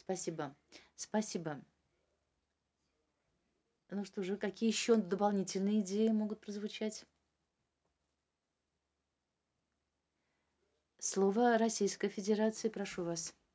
Спасибо. Спасибо. Ну что же, какие еще дополнительные идеи могут прозвучать? Слово Российской Федерации, прошу вас.